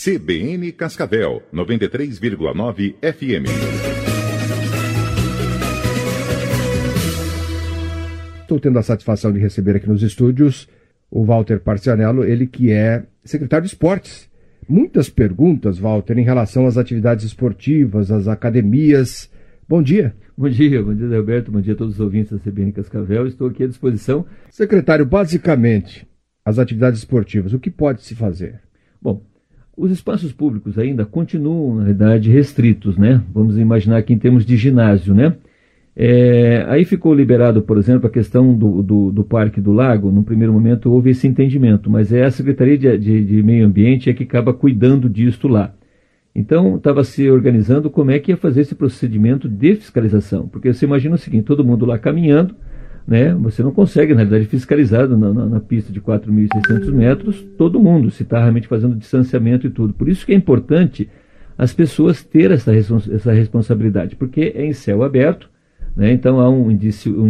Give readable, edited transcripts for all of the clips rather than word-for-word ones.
CBN Cascavel, 93,9 FM. Estou tendo a satisfação de receber aqui nos estúdios o Walter Parcianello, ele que é secretário de Esportes. Muitas perguntas, Walter, em relação às atividades esportivas, às academias. Bom dia. Bom dia, Roberto. Bom dia a todos os ouvintes da CBN Cascavel. Estou aqui à disposição. Secretário, basicamente, as atividades esportivas, o que pode se fazer? Bom, os espaços públicos ainda continuam, na verdade, restritos, né? Vamos imaginar aqui em termos de ginásio, né? Aí ficou liberado, por exemplo, a questão do Parque do Lago. No primeiro momento houve esse entendimento, mas é a Secretaria de Meio Ambiente que acaba cuidando disto lá. Então, estava se organizando como é que ia fazer esse procedimento de fiscalização. Porque você imagina o seguinte, todo mundo lá caminhando, né? Você não consegue, na verdade, fiscalizar na pista de 4.600 metros, todo mundo, se está realmente fazendo distanciamento e tudo. Por isso que é importante as pessoas terem essa responsabilidade, porque é em céu aberto, né? Então há um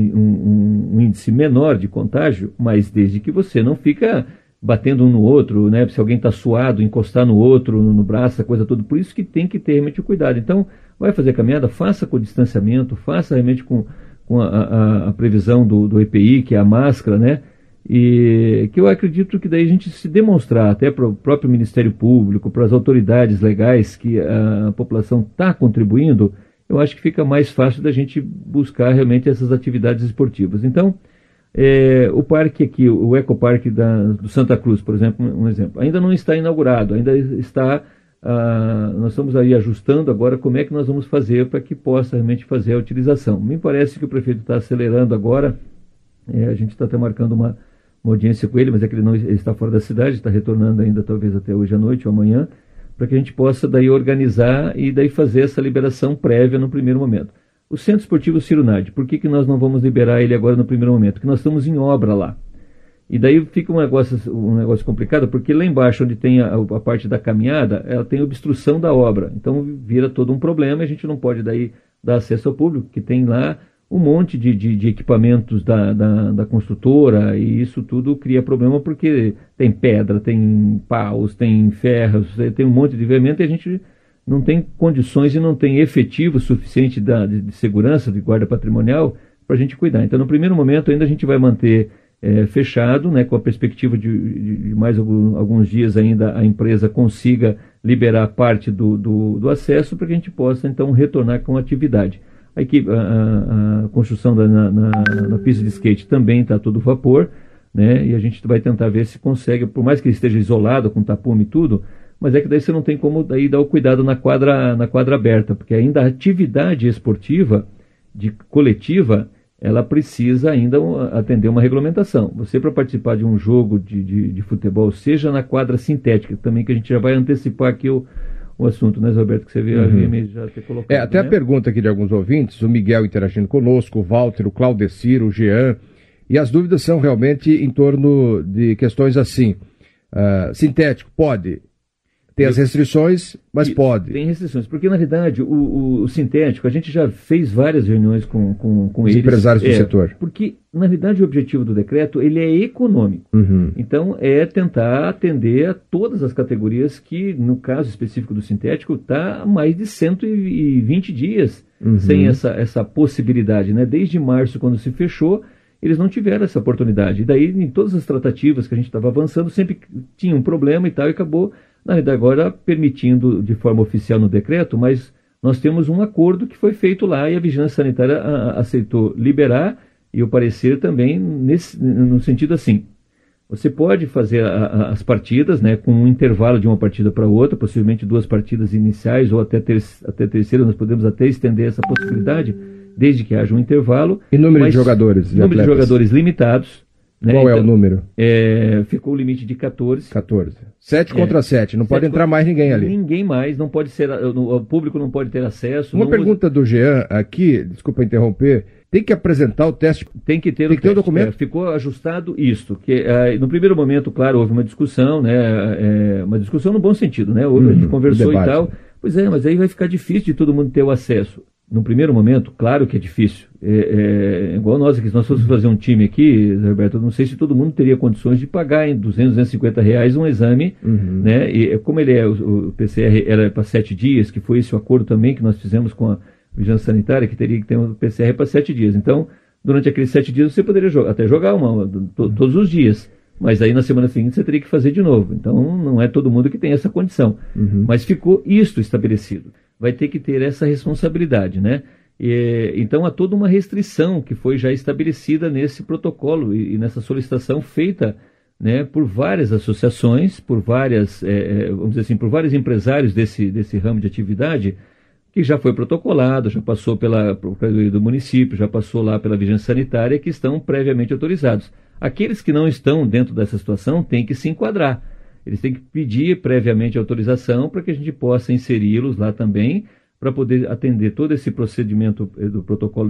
índice menor de contágio, mas desde que você não fica batendo um no outro, né? Se alguém está suado, encostar no outro, no braço, a coisa toda. Por isso que tem que ter realmente o cuidado. Então, vai fazer a caminhada, faça com distanciamento, faça realmente com a previsão do EPI, que é a máscara, né? E que eu acredito que daí a gente se demonstrar até para o próprio Ministério Público, para as autoridades legais, que a população está contribuindo, eu acho que fica mais fácil da gente buscar realmente essas atividades esportivas. Então, o parque aqui, o Ecoparque do Santa Cruz, por exemplo, um exemplo, ainda não está inaugurado, ainda está, nós estamos aí ajustando agora como é que nós vamos fazer para que possa realmente fazer a utilização. Me parece que o prefeito está acelerando agora, a gente está até marcando uma audiência com ele, mas é que ele está fora da cidade, está retornando ainda talvez até hoje à noite ou amanhã, para que a gente possa daí organizar e daí fazer essa liberação prévia no primeiro momento. O Centro Esportivo Ciro Nardi, por que nós não vamos liberar ele agora no primeiro momento? Porque nós estamos em obra lá. E daí fica um negócio complicado, porque lá embaixo, onde tem a parte da caminhada, ela tem obstrução da obra. Então vira todo um problema e a gente não pode daí dar acesso ao público, que tem lá um monte de equipamentos da construtora, e isso tudo cria problema porque tem pedra, tem paus, tem ferros, tem um monte de ferramenta e a gente não tem condições e não tem efetivo suficiente de segurança, de guarda patrimonial, para a gente cuidar. Então, no primeiro momento, ainda a gente vai manter fechado, né, com a perspectiva de mais alguns dias ainda a empresa consiga liberar parte do acesso para que a gente possa, então, retornar com a atividade. A construção na pista de skate também está a todo vapor, né, e a gente vai tentar ver se consegue, por mais que ele esteja isolado, com tapume e tudo, mas é que daí você não tem como daí dar o cuidado na quadra aberta, porque ainda a atividade esportiva, coletiva, ela precisa ainda atender uma regulamentação. Você, para participar de um jogo de futebol, seja na quadra sintética, também que a gente já vai antecipar aqui o assunto, né, Roberto, que você veio já ter colocado. Até né? A pergunta aqui de alguns ouvintes, o Miguel interagindo conosco, o Walter, o Claudecir, o Jean, e as dúvidas são realmente em torno de questões assim, sintético, pode... Tem as restrições, mas pode. Tem restrições, porque na verdade o sintético, a gente já fez várias reuniões com os eles. Empresários do setor. Porque na verdade o objetivo do decreto, ele é econômico. Então é tentar atender a todas as categorias que, no caso específico do sintético, está há mais de 120 dias sem essa possibilidade, né? Desde março, quando se fechou, eles não tiveram essa oportunidade. E daí, em todas as tratativas que a gente estava avançando, sempre tinha um problema e tal, e acabou, na verdade, agora permitindo de forma oficial no decreto, mas nós temos um acordo que foi feito lá e a Vigilância Sanitária aceitou liberar, e o parecer também no sentido assim, você pode fazer as partidas, né, com um intervalo de uma partida para outra, possivelmente 2 partidas iniciais ou até terceira, nós podemos até estender essa possibilidade, desde que haja um intervalo. E número de jogadores? Número de jogadores limitados. Né? Qual é o número? Ficou o limite de 14. 7 contra 7, não pode entrar mais ninguém ali. Ninguém mais, não pode ser, o público não pode ter acesso. Uma pergunta do Jean aqui, desculpa interromper, tem que apresentar o teste? Tem que ter o documento? Ficou ajustado isto, que no primeiro momento, claro, houve uma discussão, né, uma discussão no bom sentido, né, a gente conversou e tal, pois é, mas aí vai ficar difícil de todo mundo ter o acesso. num primeiro momento, claro que é difícil. É igual nós aqui, se nós fôssemos fazer um time aqui, Roberto, eu não sei se todo mundo teria condições de pagar em R$250 um exame, né? E como ele o PCR era para 7 dias, que foi esse o acordo também que nós fizemos com a Vigilância Sanitária, que teria que ter um PCR para 7 dias. Então, durante aqueles 7 dias você poderia até jogar todos os dias. Mas aí na semana seguinte você teria que fazer de novo. Então não é todo mundo que tem essa condição. Mas ficou isto estabelecido. Vai ter que ter essa responsabilidade, né? Então há toda uma restrição que foi já estabelecida nesse protocolo e nessa solicitação feita, né, por várias associações, por várias, vamos dizer assim, por vários empresários desse ramo de atividade, que já foi protocolado, já passou pela do município, já passou lá pela Vigilância Sanitária, que estão previamente autorizados. Aqueles que não estão dentro dessa situação têm que se enquadrar. Eles têm que pedir previamente autorização para que a gente possa inseri-los lá também, para poder atender todo esse procedimento do protocolo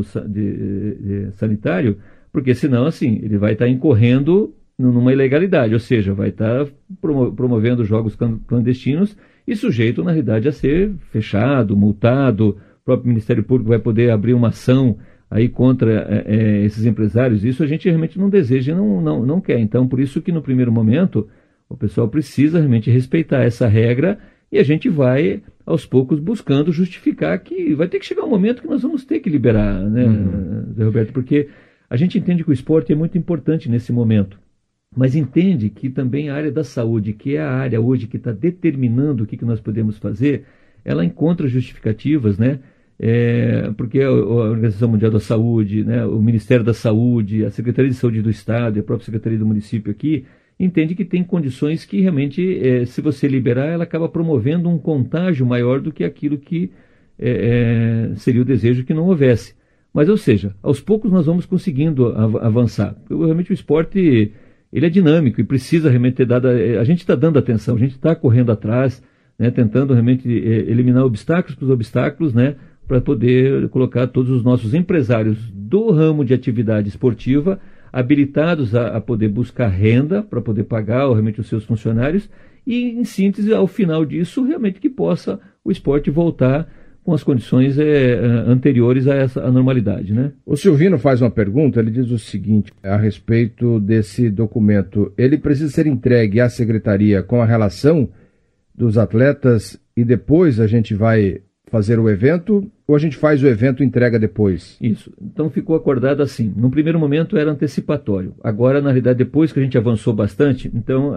sanitário, porque senão, assim, ele vai estar incorrendo numa ilegalidade, ou seja, vai estar promovendo jogos clandestinos e sujeito, na realidade, a ser fechado, multado. O próprio Ministério Público vai poder abrir uma ação aí contra esses empresários. Isso a gente realmente não deseja e não quer. Então, por isso que no primeiro momento o pessoal precisa realmente respeitar essa regra e a gente vai, aos poucos, buscando justificar que vai ter que chegar um momento que nós vamos ter que liberar, né, Zé Roberto? Porque a gente entende que o esporte é muito importante nesse momento, mas entende que também a área da saúde, que é a área hoje que está determinando o que nós podemos fazer, ela encontra justificativas, né? Porque a Organização Mundial da Saúde, né, o Ministério da Saúde, a Secretaria de Saúde do Estado e a própria Secretaria do Município aqui, entende que tem condições que realmente, se você liberar, ela acaba promovendo um contágio maior do que aquilo que seria o desejo que não houvesse. Mas, ou seja, aos poucos nós vamos conseguindo avançar. Realmente o esporte, ele é dinâmico e precisa realmente ter dado... A gente está dando atenção, a gente está correndo atrás, né, tentando realmente eliminar obstáculos para os obstáculos, né, para poder colocar todos os nossos empresários do ramo de atividade esportiva habilitados a poder buscar renda para poder pagar realmente os seus funcionários e, em síntese, ao final disso, realmente que possa o esporte voltar com as condições anteriores a essa normalidade, né? O Silvino faz uma pergunta, ele diz o seguinte, a respeito desse documento. Ele precisa ser entregue à secretaria com a relação dos atletas e depois a gente vai fazer o evento ou a gente faz o evento e entrega depois? Isso. Então ficou acordado assim. No primeiro momento era antecipatório. Agora, na realidade, depois que a gente avançou bastante, então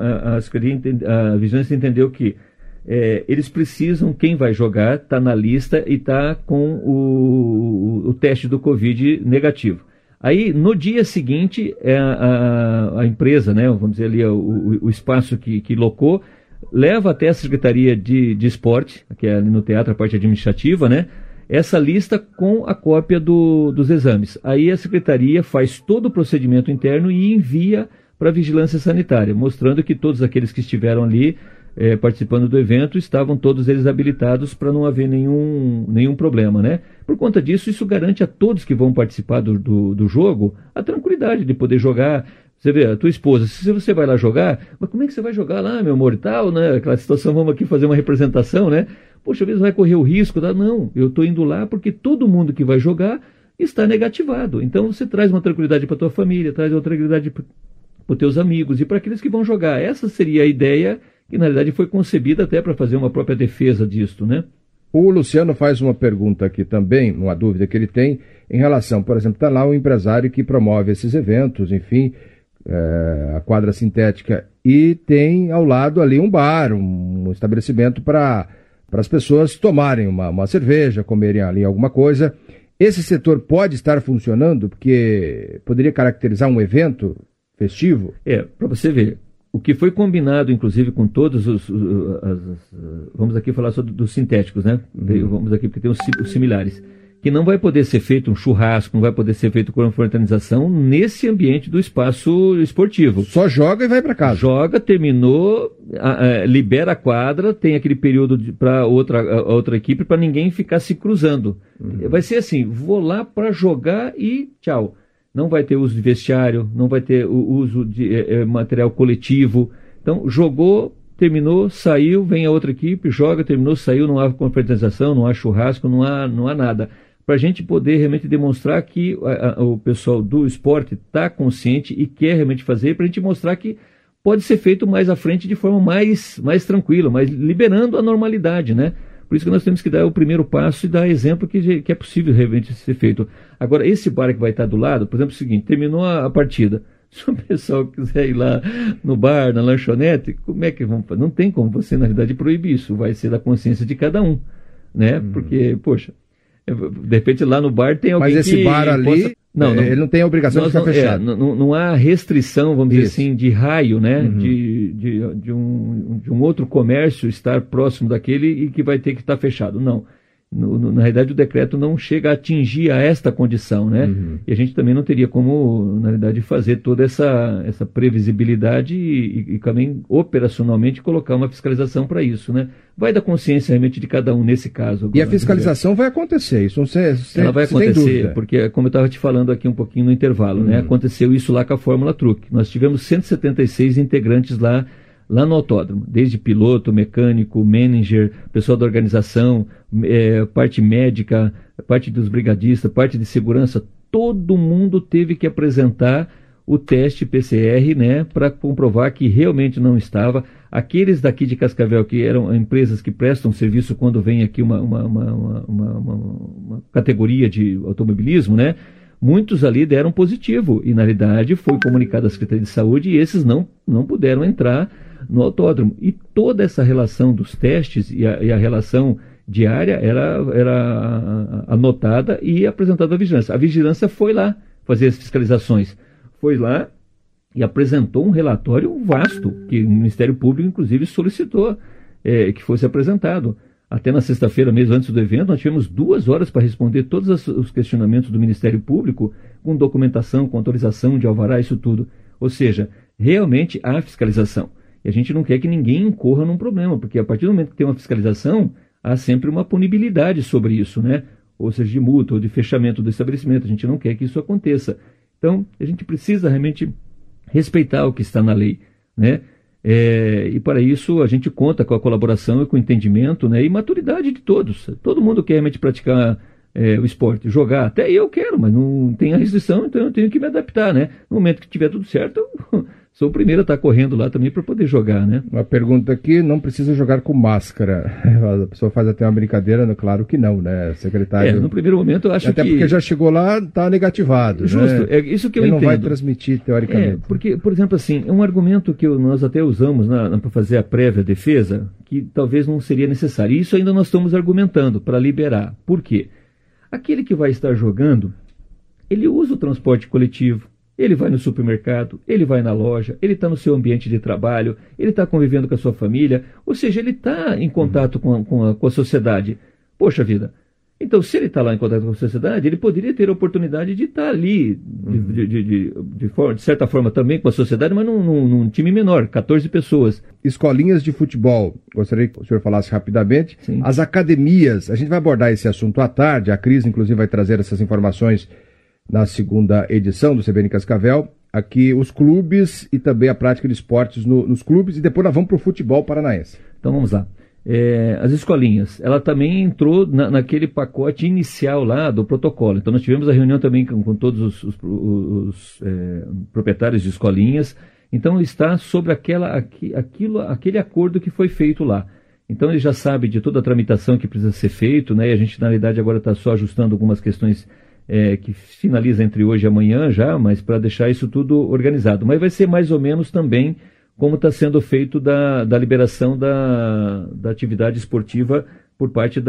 a Vigilância entendeu que eles precisam, quem vai jogar, está na lista e está com o teste do Covid negativo. Aí, no dia seguinte, a empresa, né, vamos dizer ali, o espaço que locou, leva até a Secretaria de Esporte, que é ali no teatro, a parte administrativa, né, essa lista com a cópia dos exames. Aí a Secretaria faz todo o procedimento interno e envia para a Vigilância Sanitária, mostrando que todos aqueles que estiveram ali participando do evento estavam todos eles habilitados para não haver nenhum problema, né? Por conta disso, isso garante a todos que vão participar do jogo a tranquilidade de poder jogar. Você vê, a tua esposa, se você vai lá jogar, mas como é que você vai jogar lá, meu amor, e tal, né? Aquela situação, vamos aqui fazer uma representação, né? Poxa, às vezes vai correr o risco, não, eu estou indo lá porque todo mundo que vai jogar está negativado. Então você traz uma tranquilidade para a tua família, traz uma tranquilidade para os teus amigos e para aqueles que vão jogar. Essa seria a ideia que, na realidade, foi concebida até para fazer uma própria defesa disto, né? O Luciano faz uma pergunta aqui também, uma dúvida que ele tem, em relação, por exemplo, está lá um empresário que promove esses eventos, enfim, a quadra sintética, e tem ao lado ali um bar, um estabelecimento para as pessoas tomarem uma cerveja, comerem ali alguma coisa. Esse setor pode estar funcionando, porque poderia caracterizar um evento festivo? Para você ver. O que foi combinado, inclusive, com todos vamos aqui falar sobre dos sintéticos, né? Vamos aqui porque tem os similares. Que não vai poder ser feito um churrasco, não vai poder ser feito com confraternização nesse ambiente do espaço esportivo. Só joga e vai para casa. Joga, terminou, libera a quadra, tem aquele período para outra equipe para ninguém ficar se cruzando. Vai ser assim, vou lá para jogar e tchau. Não vai ter uso de vestiário, não vai ter o uso de material coletivo. Então, jogou, terminou, saiu, vem a outra equipe, joga, terminou, saiu, não há confraternização, não há churrasco, não há nada. para a gente poder realmente demonstrar que o pessoal do esporte está consciente e quer realmente fazer, para a gente mostrar que pode ser feito mais à frente de forma mais tranquila, mas liberando a normalidade, né? Por isso que nós temos que dar o primeiro passo e dar exemplo que é possível realmente ser feito. Agora, esse bar que vai estar do lado, por exemplo, é o seguinte, terminou a partida. Se o pessoal quiser ir lá no bar, na lanchonete, como é que vão fazer? Não tem como você, na realidade, proibir isso. Vai ser da consciência de cada um, né? Porque, poxa, de repente lá no bar tem alguém que... Mas esse bar ali, ele não tem a obrigação de ficar fechado. Não há restrição, vamos dizer assim, de raio, né? De um outro comércio estar próximo daquele e que vai ter que estar fechado. Não. Na realidade, o decreto não chega a atingir a esta condição, né? E a gente também não teria como, na realidade, fazer toda essa previsibilidade e também operacionalmente colocar uma fiscalização para isso, né? Vai da consciência realmente de cada um nesse caso. Agora, e a fiscalização vai acontecer, isso ela vai acontecer, porque como eu estava te falando aqui um pouquinho no intervalo, né? Aconteceu isso lá com a Fórmula Truck. Nós tivemos 176 integrantes lá no autódromo, desde piloto, mecânico, manager, pessoal da organização, parte médica, parte dos brigadistas, parte de segurança, todo mundo teve que apresentar o teste PCR, né, para comprovar que realmente não estava. Aqueles daqui de Cascavel, que eram empresas que prestam serviço quando vem aqui uma categoria de automobilismo, né, muitos ali deram positivo e, na realidade, foi comunicado à Secretaria de Saúde e esses não puderam entrar no autódromo. E toda essa relação dos testes e a relação diária era anotada e apresentada à vigilância. A vigilância foi lá fazer as fiscalizações. Foi lá e apresentou um relatório vasto, que o Ministério Público, inclusive, solicitou que fosse apresentado. Até na sexta-feira mesmo, antes do evento, nós tivemos 2 horas para responder todos os questionamentos do Ministério Público, com documentação, com autorização de alvará, isso tudo. Ou seja, realmente há fiscalização. E a gente não quer que ninguém incorra num problema, porque a partir do momento que tem uma fiscalização, há sempre uma punibilidade sobre isso, né? Ou seja, de multa ou de fechamento do estabelecimento. A gente não quer que isso aconteça. Então, a gente precisa realmente respeitar o que está na lei, né? E para isso a gente conta com a colaboração e com o entendimento, né, e maturidade de todos. Todo mundo quer realmente praticar o esporte, jogar. Até eu quero, mas não tem a restrição, então eu tenho que me adaptar, né? No momento que tiver tudo certo, eu sou o primeiro a estar correndo lá também para poder jogar, né? Uma pergunta aqui, não precisa jogar com máscara. A pessoa faz até uma brincadeira, claro que não, né, secretário? No primeiro momento eu acho até porque já chegou lá, está negativado. Justo, né? É isso que eu Ele entendo. não vai transmitir, teoricamente. Porque, por exemplo, assim, é um argumento que nós até usamos para fazer a prévia defesa, que talvez não seria necessário. Isso ainda nós estamos argumentando para liberar. Por quê? Aquele que vai estar jogando, ele usa o transporte coletivo, ele vai no supermercado, ele vai na loja, ele está no seu ambiente de trabalho, ele está convivendo com a sua família, ou seja, ele está em contato com a sociedade. Poxa vida, então se ele está lá em contato com a sociedade, ele poderia ter a oportunidade de estar ali, de certa forma também com a sociedade, mas num time menor, 14 pessoas. Escolinhas de futebol, gostaria que o senhor falasse rapidamente. Sim. As academias, a gente vai abordar esse assunto à tarde, a Cris inclusive vai trazer essas informações na segunda edição do CBN Cascavel, aqui os clubes e também a prática de esportes nos clubes, e depois nós vamos para o futebol paranaense. Então vamos lá. As escolinhas, ela também entrou naquele pacote inicial lá do protocolo. Então nós tivemos a reunião também com todos os proprietários de escolinhas. Então está sobre aquele acordo que foi feito lá. Então ele já sabe de toda a tramitação que precisa ser feito, né? E a gente na realidade agora está só ajustando algumas questões que finaliza entre hoje e amanhã já, mas para deixar isso tudo organizado. Mas vai ser mais ou menos também como está sendo feito da liberação da atividade esportiva por parte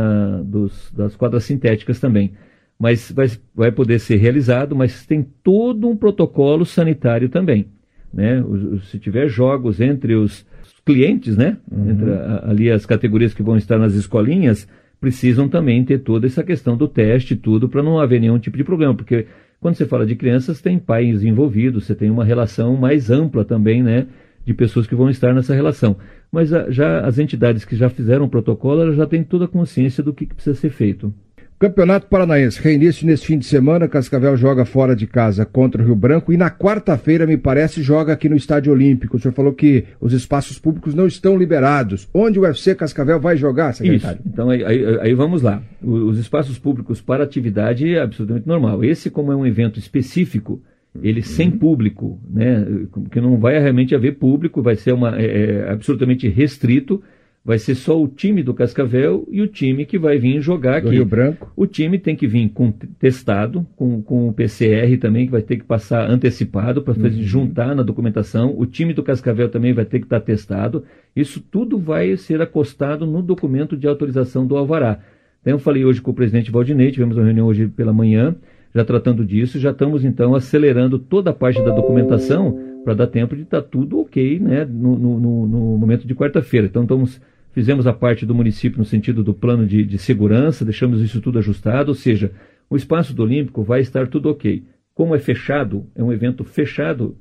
das quadras sintéticas também. Mas vai poder ser realizado, mas tem todo um protocolo sanitário também, né? Se tiver jogos entre os clientes, né? Entre ali as categorias que vão estar nas escolinhas, precisam também ter toda essa questão do teste e tudo, para não haver nenhum tipo de problema, porque quando você fala de crianças, tem pais envolvidos, você tem uma relação mais ampla também, né, de pessoas que vão estar nessa relação. Mas já as entidades que já fizeram o protocolo, elas já têm toda a consciência do que precisa ser feito. Campeonato Paranaense, reinício nesse fim de semana. Cascavel joga fora de casa contra o Rio Branco e na quarta-feira, me parece, joga aqui no Estádio Olímpico. O senhor falou que os espaços públicos não estão liberados. Onde o UFC Cascavel vai jogar, secretário? Isso. Então aí vamos lá. Os espaços públicos para atividade é absolutamente normal. Esse, como é um evento específico, ele sem público, né, que não vai realmente haver público, vai ser absolutamente restrito. Vai ser só o time do Cascavel e o time que vai vir jogar aqui. Do Rio Branco. O time tem que vir testado, com o PCR também, que vai ter que passar antecipado para juntar na documentação. O time do Cascavel também vai ter que estar testado. Isso tudo vai ser acostado no documento de autorização do alvará. Então, eu falei hoje com o presidente Valdinei, tivemos uma reunião hoje pela manhã, já tratando disso. Já estamos, então, acelerando toda a parte da documentação para dar tempo de estar tudo ok, né, no momento de quarta-feira. Então, fizemos a parte do município no sentido do plano de segurança, deixamos isso tudo ajustado, ou seja, o espaço do Olímpico vai estar tudo ok. Como é fechado, é um evento fechado,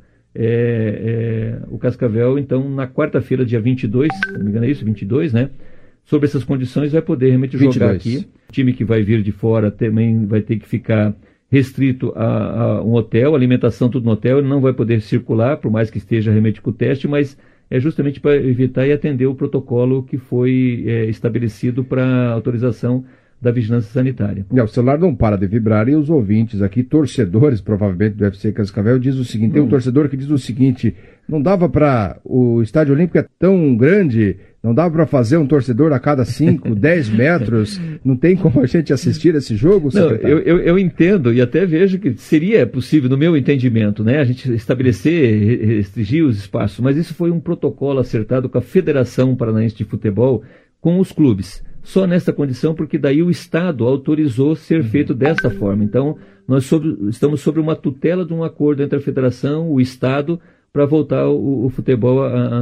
o Cascavel, então, na quarta-feira, dia 22, se não me engano é isso, 22, né? Sobre essas condições, vai poder realmente 22. Jogar aqui. O time que vai vir de fora também vai ter que ficar restrito a um hotel, alimentação tudo no hotel, ele não vai poder circular, por mais que esteja realmente com o teste, mas é justamente para evitar e atender o protocolo que foi estabelecido para autorização da vigilância sanitária. O celular não para de vibrar e os ouvintes aqui, torcedores provavelmente do UFC Cascavel, diz o seguinte, tem um torcedor que diz o seguinte, não dava para, o Estádio Olímpico é tão grande, não dava para fazer um torcedor a cada 5, 10 metros, não tem como a gente assistir esse jogo, secretário? Não, eu entendo e até vejo que seria possível, no meu entendimento, né, a gente estabelecer, restringir os espaços, mas isso foi um protocolo acertado com a Federação Paranaense de Futebol, com os clubes. Só nessa condição, porque daí o Estado autorizou ser feito dessa forma. Então, nós estamos sobre uma tutela de um acordo entre a Federação, o Estado, para voltar o futebol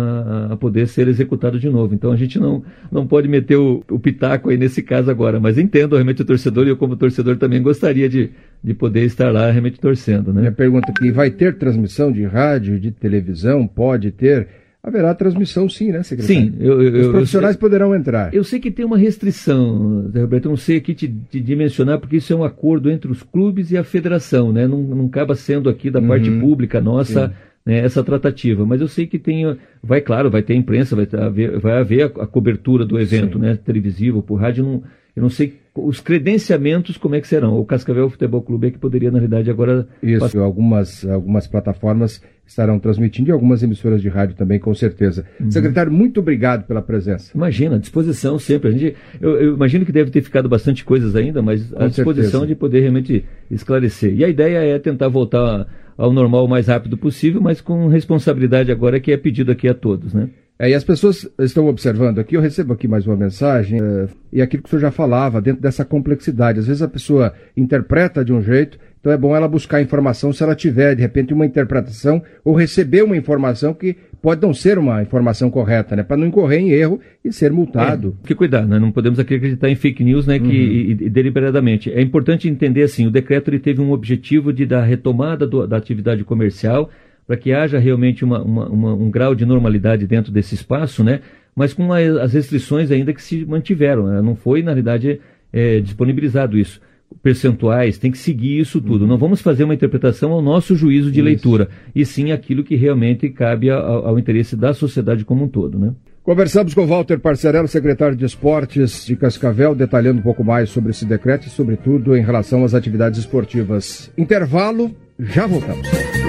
a poder ser executado de novo. Então, a gente não pode meter o pitaco aí nesse caso agora, mas entendo realmente o torcedor, e eu como torcedor também gostaria de poder estar lá realmente torcendo, né? Minha pergunta aqui, vai ter transmissão de rádio, de televisão? Pode ter? Haverá transmissão sim, né, secretário? Sim. Os profissionais poderão entrar. Eu sei que tem uma restrição, Roberto, eu não sei aqui te dimensionar, porque isso é um acordo entre os clubes e a federação, né? Não acaba sendo aqui da parte pública nossa, né, essa tratativa. Mas eu sei que vai ter imprensa, vai haver a cobertura do evento, né, televisivo, por rádio, eu não sei os credenciamentos como é que serão. O Cascavel Futebol Clube é que poderia, na realidade, agora... Isso, algumas plataformas estarão transmitindo e algumas emissoras de rádio também, com certeza. Secretário, muito obrigado pela presença. Imagina, à disposição sempre. Eu imagino que deve ter ficado bastante coisas ainda, mas à disposição de poder realmente esclarecer. E a ideia é tentar voltar ao normal o mais rápido possível, mas com responsabilidade agora que é pedido aqui a todos, né? E as pessoas estão observando aqui, eu recebo aqui mais uma mensagem, e aquilo que o senhor já falava, dentro dessa complexidade. Às vezes a pessoa interpreta de um jeito, então é bom ela buscar informação se ela tiver, de repente, uma interpretação ou receber uma informação que pode não ser uma informação correta, né? Para não incorrer em erro e ser multado. Que cuidado, né? Não podemos aqui acreditar em fake news, né? E deliberadamente. É importante entender assim, o decreto ele teve um objetivo de dar retomada da atividade comercial, para que haja realmente um grau de normalidade dentro desse espaço, né? Mas com as restrições ainda que se mantiveram, né? Não foi, na realidade, disponibilizado isso. Percentuais, tem que seguir isso tudo. Não vamos fazer uma interpretação ao nosso juízo de leitura, e sim aquilo que realmente cabe ao interesse da sociedade como um todo, né? Conversamos com Walter Parcerello, secretário de Esportes de Cascavel, detalhando um pouco mais sobre esse decreto e, sobretudo, em relação às atividades esportivas. Intervalo, já voltamos.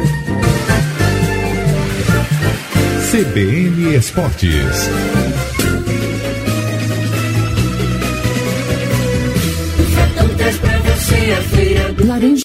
CBN Esportes. Laranja